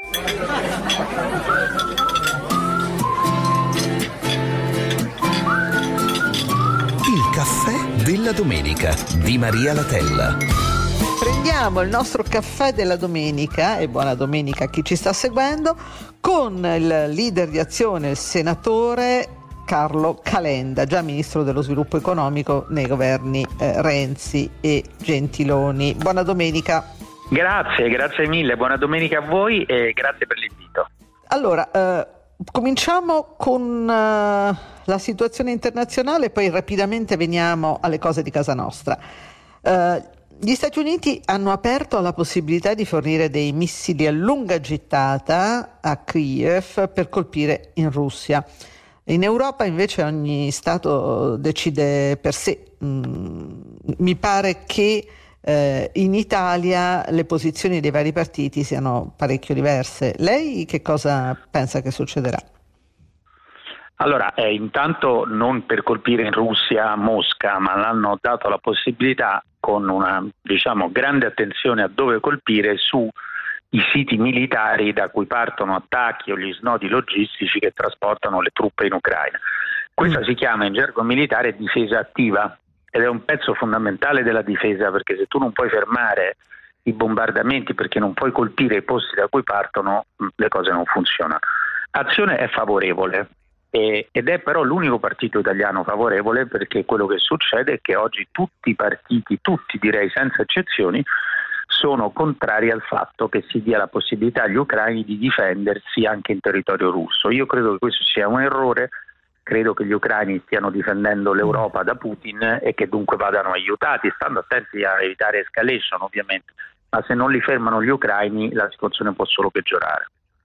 Il caffè della domenica di Maria Latella. Prendiamo il nostro caffè della domenica, e buona domenica a chi ci sta seguendo, con il leader di Azione, il senatore Carlo Calenda, già ministro dello sviluppo economico nei governi Renzi e Gentiloni. Buona domenica. Grazie mille, buona domenica a voi e grazie per l'invito. Allora, cominciamo con la situazione internazionale, poi rapidamente veniamo alle cose di casa nostra. Gli Stati Uniti hanno aperto alla possibilità di fornire dei missili a lunga gittata a Kiev per colpire in Russia. In Europa invece ogni Stato decide per sé. Mi pare che in Italia le posizioni dei vari partiti siano parecchio diverse. Lei che cosa pensa che succederà? Allora, intanto non per colpire in Russia Mosca, ma l'hanno dato la possibilità con una, grande attenzione a dove colpire su i siti militari da cui partono attacchi o gli snodi logistici che trasportano le truppe in Ucraina. Questa si chiama in gergo militare difesa attiva ed è un pezzo fondamentale della difesa, perché se tu non puoi fermare i bombardamenti perché non puoi colpire i posti da cui partono, le cose non funzionano. Azione è favorevole ed è però l'unico partito italiano favorevole, perché quello che succede è che oggi tutti i partiti, tutti direi senza eccezioni, sono contrari al fatto che si dia la possibilità agli ucraini di difendersi anche in territorio russo. Io credo che questo sia un errore, credo che gli ucraini stiano difendendo l'Europa da Putin e che dunque vadano aiutati, stando attenti a evitare escalation ovviamente, ma se non li fermano gli ucraini la situazione può solo peggiorare.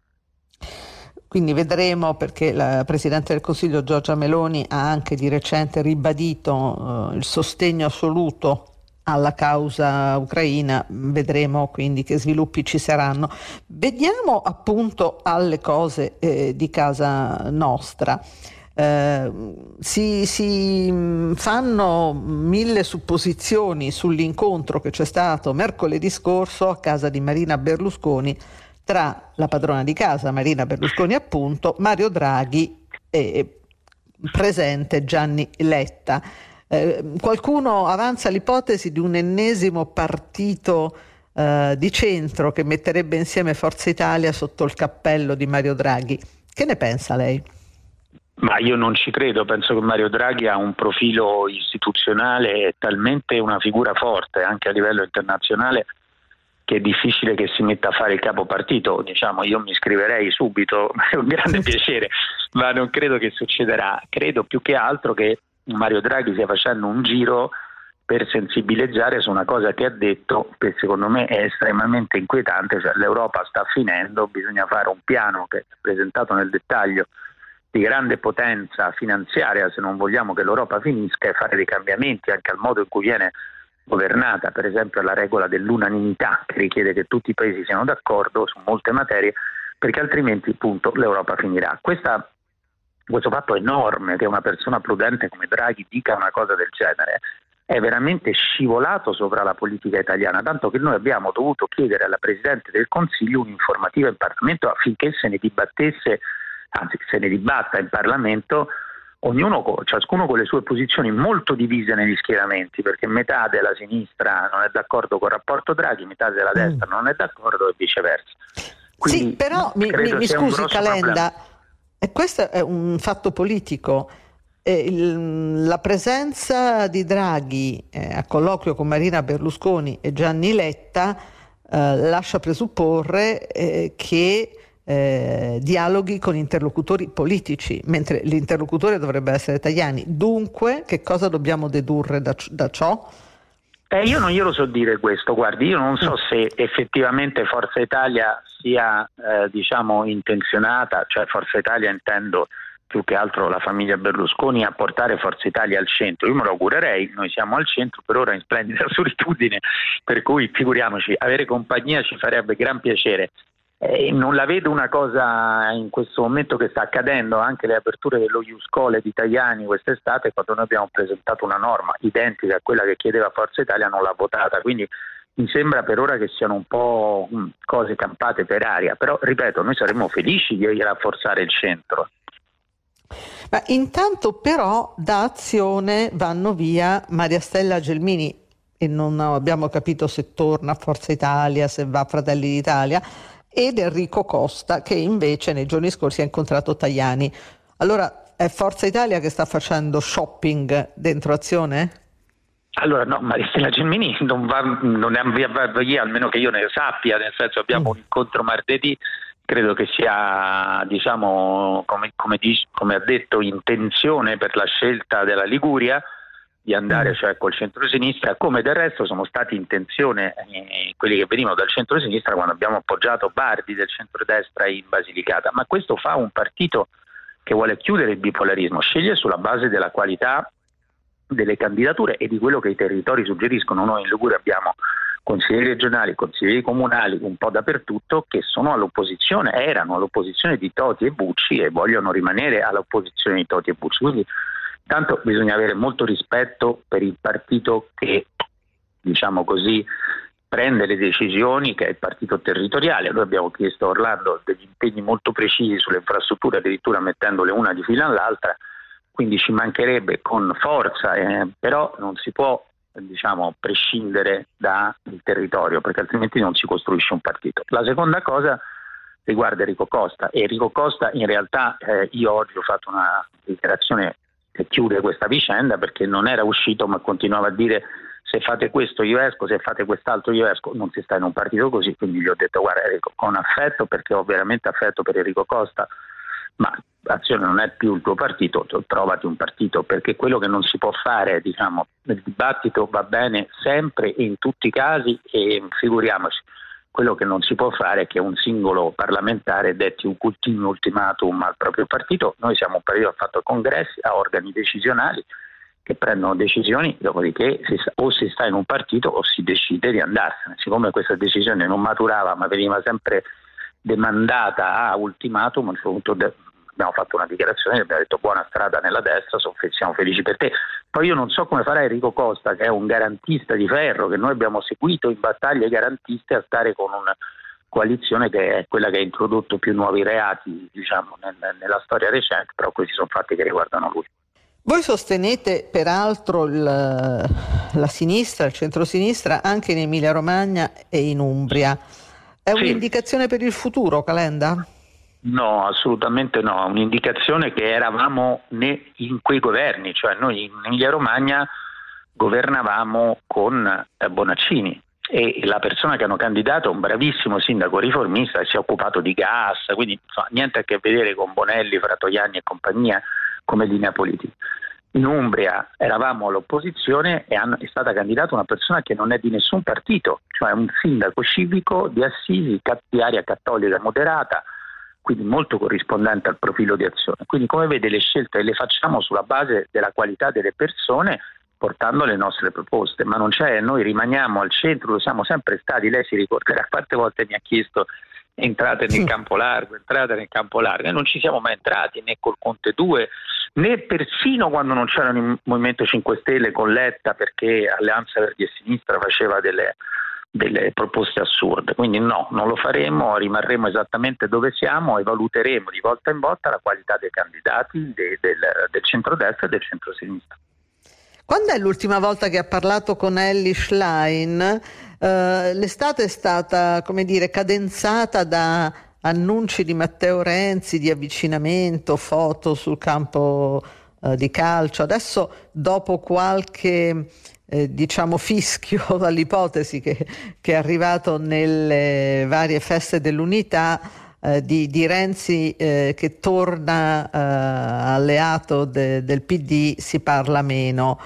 Quindi vedremo, perché la Presidente del Consiglio Giorgia Meloni ha anche di recente ribadito il sostegno assoluto alla causa ucraina. Vedremo quindi che sviluppi ci saranno. Vediamo appunto alle cose di casa nostra. Si fanno 1000 supposizioni sull'incontro che c'è stato mercoledì scorso a casa di Marina Berlusconi tra la padrona di casa, Marina Berlusconi appunto, Mario Draghi e presente Gianni Letta. Qualcuno avanza l'ipotesi di un ennesimo partito di centro che metterebbe insieme Forza Italia sotto il cappello di Mario Draghi. Che ne pensa lei? Ma io non ci credo, penso che Mario Draghi ha un profilo istituzionale e talmente una figura forte anche a livello internazionale che è difficile che si metta a fare il capopartito. Io mi iscriverei subito, è un grande piacere, ma non credo che succederà. Credo più che altro che Mario Draghi stia facendo un giro per sensibilizzare su una cosa che ha detto, che secondo me è estremamente inquietante, cioè l'Europa sta finendo, bisogna fare un piano che è presentato nel dettaglio di grande potenza finanziaria se non vogliamo che l'Europa finisca, e fare dei cambiamenti anche al modo in cui viene governata, per esempio la regola dell'unanimità, che richiede che tutti i paesi siano d'accordo su molte materie, perché altrimenti appunto l'Europa finirà. Questo fatto enorme che una persona prudente come Draghi dica una cosa del genere è veramente scivolato sopra la politica italiana, tanto che noi abbiamo dovuto chiedere alla Presidente del Consiglio un'informativa in Parlamento affinché se ne dibatta in Parlamento, ciascuno con le sue posizioni molto divise negli schieramenti, perché metà della sinistra non è d'accordo col rapporto Draghi, metà della destra non è d'accordo e viceversa. Quindi, sì, però mi scusi Calenda, questo è un fatto politico. La presenza di Draghi a colloquio con Marina Berlusconi e Gianni Letta lascia presupporre che dialoghi con interlocutori politici, mentre l'interlocutore dovrebbe essere Tajani. Dunque, che cosa dobbiamo dedurre da ciò? Io non glielo so dire questo, guardi, io non so se effettivamente Forza Italia sia intenzionata, cioè Forza Italia intendo più che altro la famiglia Berlusconi, a portare Forza Italia al centro. Io me lo augurerei, noi siamo al centro per ora in splendida solitudine, per cui figuriamoci, avere compagnia ci farebbe gran piacere. Non la vedo una cosa in questo momento che sta accadendo, anche le aperture dello Iuscole di Tajani quest'estate, quando noi abbiamo presentato una norma identica a quella che chiedeva Forza Italia, non l'ha votata, quindi mi sembra per ora che siano un po' cose campate per aria, però ripeto, noi saremmo felici di rafforzare il centro. Ma intanto però da Azione vanno via Maria Stella Gelmini e non abbiamo capito se torna a Forza Italia, se va a Fratelli d'Italia, ed Enrico Costa che invece nei giorni scorsi ha incontrato Tajani. Allora è Forza Italia che sta facendo shopping dentro Azione? Allora no, Maria Stella Gelmini non è via, almeno che io ne sappia, nel senso abbiamo un incontro martedì. Credo che sia, diciamo, come ha detto, intenzione per la scelta della Liguria di andare cioè col centrosinistra, come del resto sono stati intenzione quelli che venivano dal centrosinistra quando abbiamo appoggiato Bardi del centrodestra in Basilicata. Ma questo fa un partito che vuole chiudere il bipolarismo, sceglie sulla base della qualità delle candidature e di quello che i territori suggeriscono. Noi in Liguria abbiamo consiglieri regionali, consiglieri comunali un po' dappertutto che sono all'opposizione, erano all'opposizione di Toti e Bucci e vogliono rimanere all'opposizione di Toti e Bucci. Quindi tanto bisogna avere molto rispetto per il partito che, diciamo così, prende le decisioni, che è il partito territoriale. Noi abbiamo chiesto a Orlando degli impegni molto precisi sulle infrastrutture, addirittura mettendole una di fila all'altra, quindi ci mancherebbe con forza, però non si può, diciamo, prescindere dal territorio, perché altrimenti non si costruisce un partito. La seconda cosa riguarda Enrico Costa, e Enrico Costa in realtà io oggi ho fatto una dichiarazione che chiude questa vicenda, perché non era uscito ma continuava a dire se fate questo io esco, se fate quest'altro io esco, non si sta in un partito così. Quindi gli ho detto guarda Enrico, con affetto, perché ho veramente affetto per Enrico Costa, ma Azione non è più il tuo partito, trovati un partito, perché quello che non si può fare, diciamo, nel dibattito va bene sempre e in tutti i casi, e figuriamoci, quello che non si può fare è che un singolo parlamentare detti un continuo ultimatum al proprio partito. Noi siamo un partito che ha fatto congressi, ha organi decisionali che prendono decisioni, dopodiché o si sta in un partito o si decide di andarsene. Siccome questa decisione non maturava ma veniva sempre demandata a ultimatum, a un certo punto abbiamo fatto una dichiarazione e abbiamo detto buona strada nella destra, siamo felici per te. Poi io non so come farà Enrico Costa, che è un garantista di ferro, che noi abbiamo seguito in battaglie garantiste, a stare con una coalizione che è quella che ha introdotto più nuovi reati, diciamo, nella storia recente, però questi sono fatti che riguardano lui. Voi sostenete peraltro la sinistra, il centrosinistra, anche in Emilia Romagna e in Umbria. È un'indicazione per il futuro, Calenda? No, assolutamente no, un'indicazione che eravamo in quei governi, cioè noi in Emilia Romagna governavamo con Bonaccini e la persona che hanno candidato è un bravissimo sindaco riformista che si è occupato di gas, quindi niente a che vedere con Bonelli, Fratoianni e compagnia come linea politica. In Umbria eravamo all'opposizione e è stata candidata una persona che non è di nessun partito, cioè un sindaco civico di Assisi, di area cattolica moderata, quindi molto corrispondente al profilo di Azione. Quindi come vede le scelte le facciamo sulla base della qualità delle persone, portando le nostre proposte, ma non c'è, noi rimaniamo al centro, lo siamo sempre stati. Lei si ricorderà quante volte mi ha chiesto entrate nel campo largo, e non ci siamo mai entrati né col Conte 2, né persino quando non c'erano il Movimento 5 Stelle con Letta, perché Alleanza Verdi e Sinistra faceva delle proposte assurde. Quindi no, non lo faremo, rimarremo esattamente dove siamo e valuteremo di volta in volta la qualità dei candidati del centrodestra e del centrosinistra. Quando è l'ultima volta che ha parlato con Elly Schlein? L'estate è stata, come dire, cadenzata da annunci di Matteo Renzi, di avvicinamento, foto sul campo di calcio. Adesso, dopo qualche diciamo fischio all'ipotesi che è arrivato nelle varie feste dell'unità di Renzi che torna alleato del PD, si parla meno,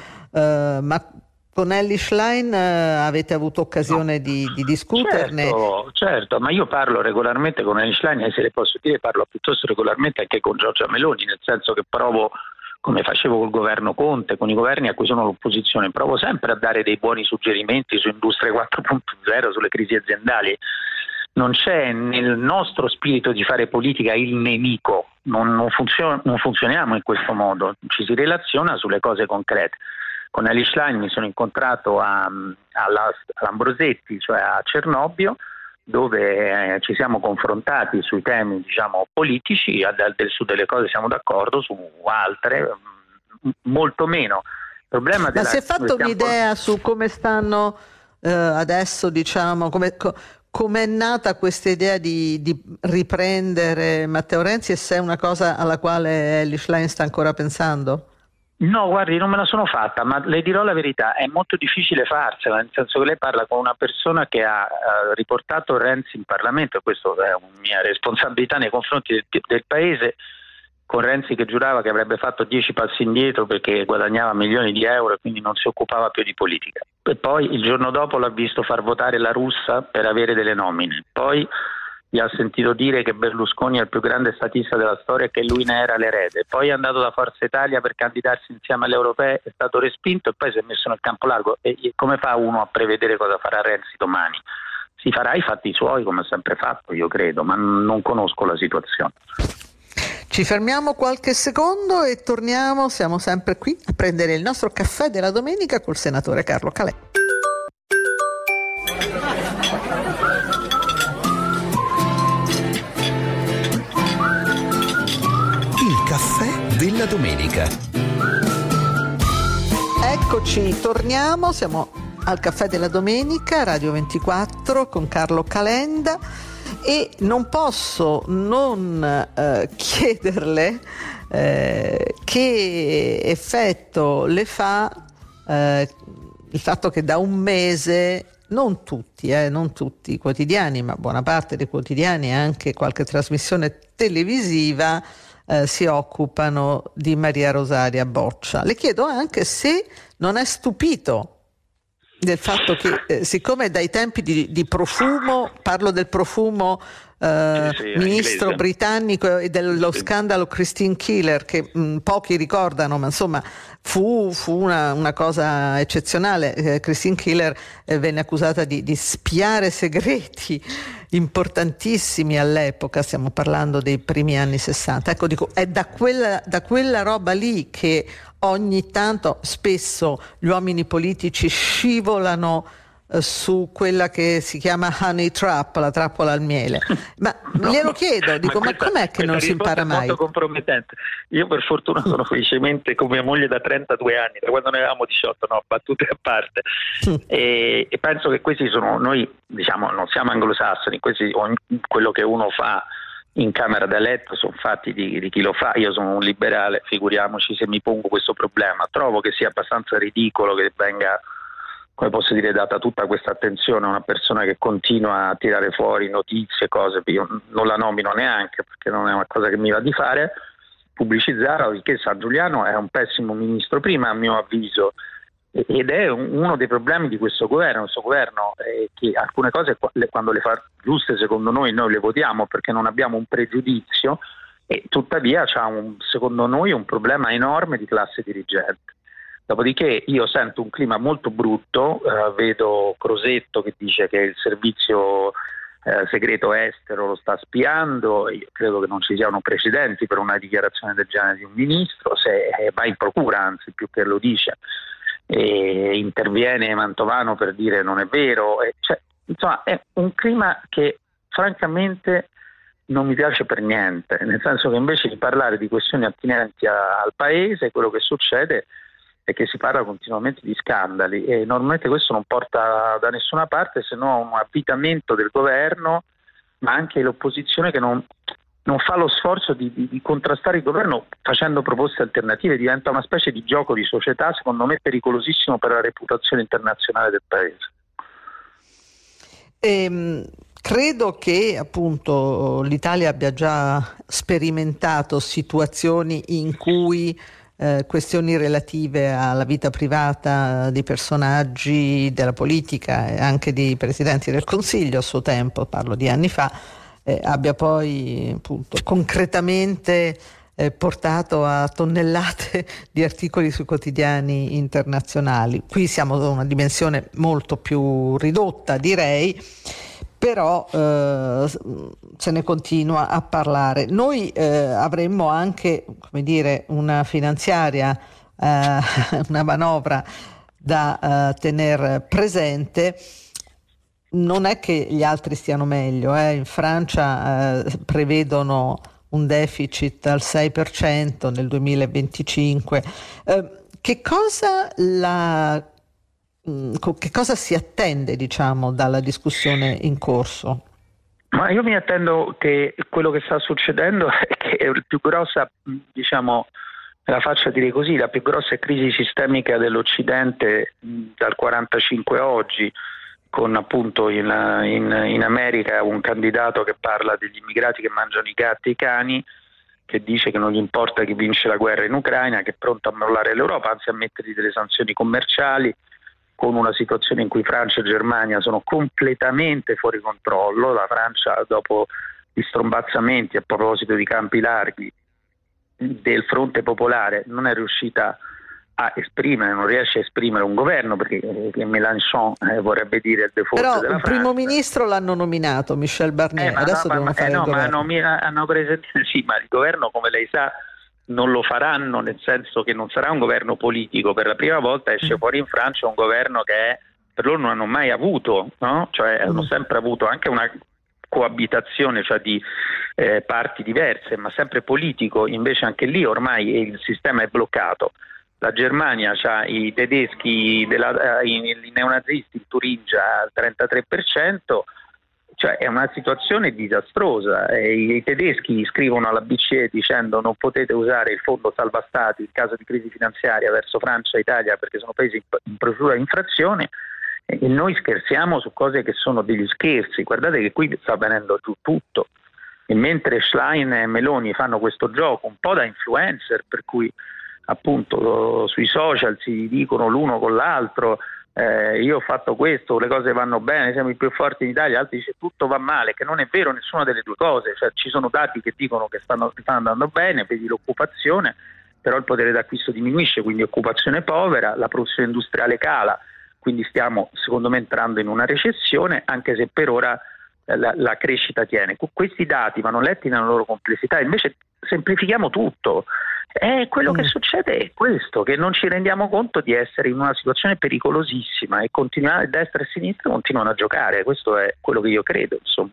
ma con Elly Schlein avete avuto occasione di discuterne? Certo, ma io parlo regolarmente con Elly Schlein e, se le posso dire, parlo piuttosto regolarmente anche con Giorgia Meloni, nel senso che provo, come facevo col governo Conte, con i governi a cui sono l'opposizione, provo sempre a dare dei buoni suggerimenti su Industria 4.0, sulle crisi aziendali. Non c'è nel nostro spirito di fare politica il nemico, non funzioniamo in questo modo, ci si relaziona sulle cose concrete. Con Elly Schlein mi sono incontrato all'Ambrosetti, cioè a Cernobbio, dove ci siamo confrontati sui temi, diciamo, politici. Su delle cose siamo d'accordo, su altre molto meno. Il problema Ma si è fatto un'idea su come stanno adesso, diciamo, come è nata questa idea di riprendere Matteo Renzi, e se è una cosa alla quale Elly Schlein sta ancora pensando? No, guardi, non me la sono fatta, ma le dirò la verità, è molto difficile farsela, nel senso che lei parla con una persona che ha riportato Renzi in Parlamento, e questo è una mia responsabilità nei confronti del Paese, con Renzi che giurava che avrebbe fatto 10 passi indietro perché guadagnava milioni di euro e quindi non si occupava più di politica. E poi il giorno dopo l'ha visto far votare la Russa per avere delle nomine. Poi gli ha sentito dire che Berlusconi è il più grande statista della storia e che lui ne era l'erede. Poi è andato da Forza Italia per candidarsi insieme alle europee, è stato respinto e poi si è messo nel campo largo. E come fa uno a prevedere cosa farà Renzi domani? Si farà i fatti suoi, come ha sempre fatto, io credo, ma non conosco la situazione. Ci fermiamo qualche secondo e torniamo, siamo sempre qui a prendere il nostro caffè della domenica col senatore Carlo Calenda. Il caffè della domenica. Eccoci, torniamo, siamo al caffè della domenica, Radio 24 con Carlo Calenda. E non posso non chiederle che effetto le fa il fatto che da un mese non tutti i quotidiani, ma buona parte dei quotidiani e anche qualche trasmissione televisiva si occupano di Maria Rosaria Boccia. Le chiedo anche se non è stupito del fatto che siccome dai tempi di Profumo, parlo del Profumo ministro britannico e dello scandalo Christine Keeler, che pochi ricordano, ma insomma fu una cosa eccezionale. Christine Keeler venne accusata di spiare segreti importantissimi all'epoca, stiamo parlando dei primi anni 60. Ecco, dico, è da quella roba lì che ogni tanto, spesso, gli uomini politici scivolano su quella che si chiama honey trap, la trappola al miele. Ma glielo chiedo, dico, ma com'è che non si impara mai? È molto compromettente. Io per fortuna sono felicemente con mia moglie da 32 anni, da quando ne avevamo 18, no, battute a parte. E penso che questi sono, noi diciamo non siamo anglosassoni, quello che uno fa in camera da letto sono fatti di chi lo fa. Io sono un liberale, figuriamoci se mi pongo questo problema. Trovo che sia abbastanza ridicolo che venga, come posso dire, data tutta questa attenzione a una persona che continua a tirare fuori notizie, cose, io non la nomino neanche perché non è una cosa che mi va di fare, pubblicizzarla, perché San Giuliano è un pessimo ministro prima, a mio avviso, ed è uno dei problemi di questo governo. Che alcune cose quando le fa giuste secondo noi le votiamo perché non abbiamo un pregiudizio, e tuttavia c'ha secondo noi un problema enorme di classe dirigente. Dopodiché io sento un clima molto brutto, vedo Crosetto che dice che il servizio segreto estero lo sta spiando. Io credo che non ci siano precedenti per una dichiarazione del genere di un ministro, se va in procura anzi più che lo dice, e interviene Mantovano per dire non è vero, insomma è un clima che francamente non mi piace per niente, nel senso che invece di parlare di questioni attinenti al paese, quello che succede è che si parla continuamente di scandali, e normalmente questo non porta da nessuna parte se non a un avvitamento del governo, ma anche l'opposizione che non fa lo sforzo di contrastare il governo facendo proposte alternative. Diventa una specie di gioco di società, secondo me pericolosissimo per la reputazione internazionale del paese. Credo che appunto l'Italia abbia già sperimentato situazioni in cui questioni relative alla vita privata di personaggi della politica e anche di presidenti del Consiglio a suo tempo, parlo di anni fa, abbia poi appunto concretamente portato a tonnellate di articoli sui quotidiani internazionali. Qui siamo a una dimensione molto più ridotta, direi, però se ne continua a parlare. Noi avremmo anche, come dire, una finanziaria una manovra da tenere presente. Non è che gli altri stiano meglio, in Francia prevedono un deficit al 6% nel 2025. Che cosa si attende, diciamo, dalla discussione in corso? Ma io mi attendo che quello che sta succedendo è che è la più grossa, diciamo, me la faccia dire così, la più grossa crisi sistemica dell'Occidente dal 45 a oggi, con appunto in America un candidato che parla degli immigrati che mangiano i gatti e i cani, che dice che non gli importa chi vince la guerra in Ucraina, che è pronto a mollare l'Europa, anzi a mettergli delle sanzioni commerciali, con una situazione in cui Francia e Germania sono completamente fuori controllo. La Francia, dopo gli strombazzamenti a proposito di Campi Larghi del Fronte Popolare, non è riuscita a esprimere, non riesce a esprimere un governo, perché Mélenchon vorrebbe dire il default della Francia. Però il primo ministro l'hanno nominato, Michel Barnier, adesso devono fare il governo. Hanno presentato, sì, ma il governo, come lei sa, non lo faranno, nel senso che non sarà un governo politico. Per la prima volta esce fuori in Francia un governo che per loro non hanno mai avuto, no? Cioè hanno sempre avuto anche una coabitazione, cioè di parti diverse, ma sempre politico. Invece anche lì ormai il sistema è bloccato. La Germania ha i tedeschi, i neonazisti in Turingia al 33%, cioè è una situazione disastrosa. I tedeschi scrivono alla BCE dicendo non potete usare il fondo salva stati in caso di crisi finanziaria verso Francia e Italia perché sono paesi in procedura di infrazione, e noi scherziamo su cose che sono degli scherzi. Guardate che qui sta venendo giù tutto, e mentre Schlein e Meloni fanno questo gioco un po' da influencer, per cui appunto sui social si dicono l'uno con l'altro, io ho fatto questo, le cose vanno bene, siamo i più forti in Italia, altri dice tutto va male, che non è vero nessuna delle due cose. Cioè ci sono dati che dicono che stanno andando bene, vedi l'occupazione, però il potere d'acquisto diminuisce, quindi occupazione povera, la produzione industriale cala, quindi stiamo secondo me entrando in una recessione, anche se per ora la crescita tiene. Questi dati vanno letti nella loro complessità, invece semplifichiamo tutto. Quello che succede è questo, che non ci rendiamo conto di essere in una situazione pericolosissima e destra e sinistra continuano a giocare. Questo è quello che io credo, insomma.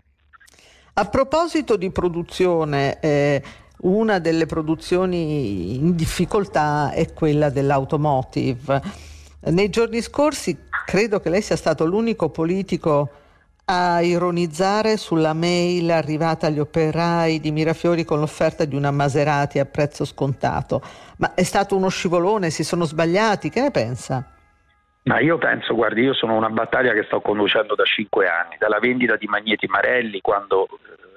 A proposito di produzione, una delle produzioni in difficoltà è quella dell'automotive. Nei giorni scorsi credo che lei sia stato l'unico politico a ironizzare sulla mail arrivata agli operai di Mirafiori con l'offerta di una Maserati a prezzo scontato. Ma è stato uno scivolone? Si sono sbagliati? Che ne pensa? Ma io penso, guardi, io sono una battaglia che sto conducendo da 5 anni, dalla vendita di Magneti Marelli, quando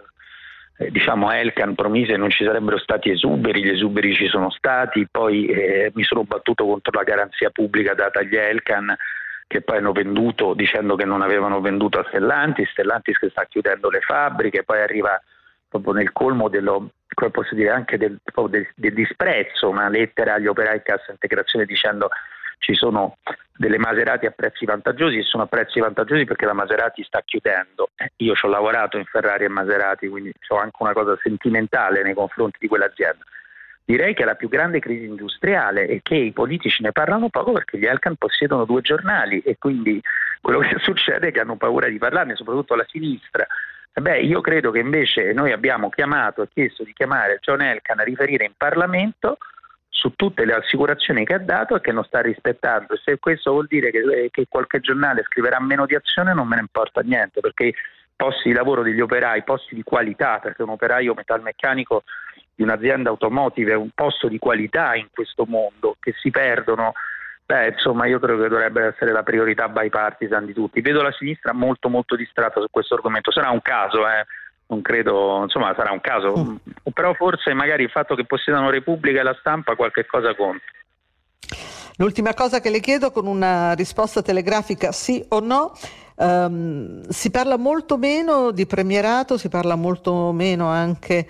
Elkann promise non ci sarebbero stati esuberi, gli esuberi ci sono stati, poi mi sono battuto contro la garanzia pubblica data agli Elkann, che poi hanno venduto dicendo che non avevano venduto a Stellantis che sta chiudendo le fabbriche, poi arriva proprio nel colmo dello, come posso dire, anche del disprezzo, una lettera agli operai cassa integrazione dicendo ci sono delle Maserati a prezzi vantaggiosi, e sono a prezzi vantaggiosi perché la Maserati sta chiudendo. Io ci ho lavorato in Ferrari e Maserati, quindi ho anche una cosa sentimentale nei confronti di quell'azienda. Direi che è la più grande crisi industriale e che i politici ne parlano poco perché gli Elkann possiedono 2 giornali e quindi quello che succede è che hanno paura di parlarne, soprattutto la sinistra. Io credo che invece noi abbiamo chiamato e chiesto di chiamare John Elkann a riferire in Parlamento su tutte le assicurazioni che ha dato e che non sta rispettando. E se questo vuol dire che qualche giornale scriverà meno di Azione, non me ne importa niente, perché posti di lavoro degli operai, posti di qualità, perché un operaio metalmeccanico di un'azienda automotive è un posto di qualità in questo mondo, che si perdono. Insomma, io credo che dovrebbe essere la priorità bipartisan di tutti. Vedo la sinistra molto molto distratta su questo argomento. Sarà un caso, non credo, insomma, sarà un caso, però forse magari il fatto che possiedano Repubblica e la Stampa qualche cosa conta. L'ultima cosa che le chiedo, con una risposta telegrafica sì o no. Si parla molto meno di premierato, si parla molto meno anche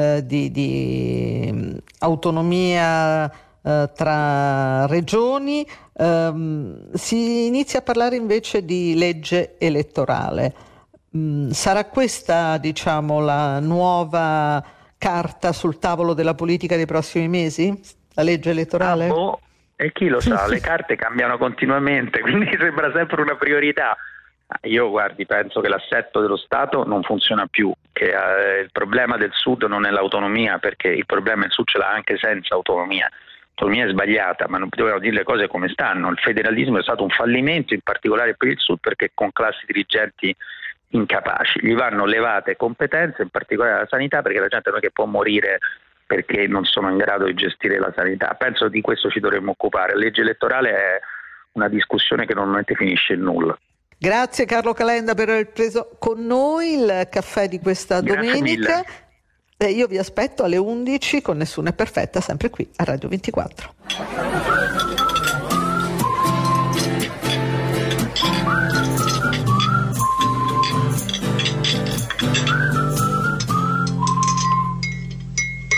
di autonomia tra regioni, si inizia a parlare invece di legge elettorale. Sarà questa, diciamo, la nuova carta sul tavolo della politica dei prossimi mesi? La legge elettorale? E chi lo sa, le carte cambiano continuamente, quindi sembra sempre una priorità. Io penso che l'assetto dello Stato non funziona più, che il problema del Sud non è l'autonomia, perché il problema del Sud ce l'ha anche senza autonomia. L'autonomia è sbagliata, ma non dobbiamo dire le cose come stanno. Il federalismo è stato un fallimento, in particolare per il Sud, perché con classi dirigenti incapaci. Gli vanno levate competenze, in particolare la sanità, perché la gente non è che può morire perché non sono in grado di gestire la sanità. Penso di questo ci dovremmo occupare. La legge elettorale è una discussione che normalmente finisce in nulla. Grazie Carlo Calenda per aver preso con noi il caffè di questa domenica. Io vi aspetto alle 11 con Nessuno è perfetta, sempre qui a Radio 24.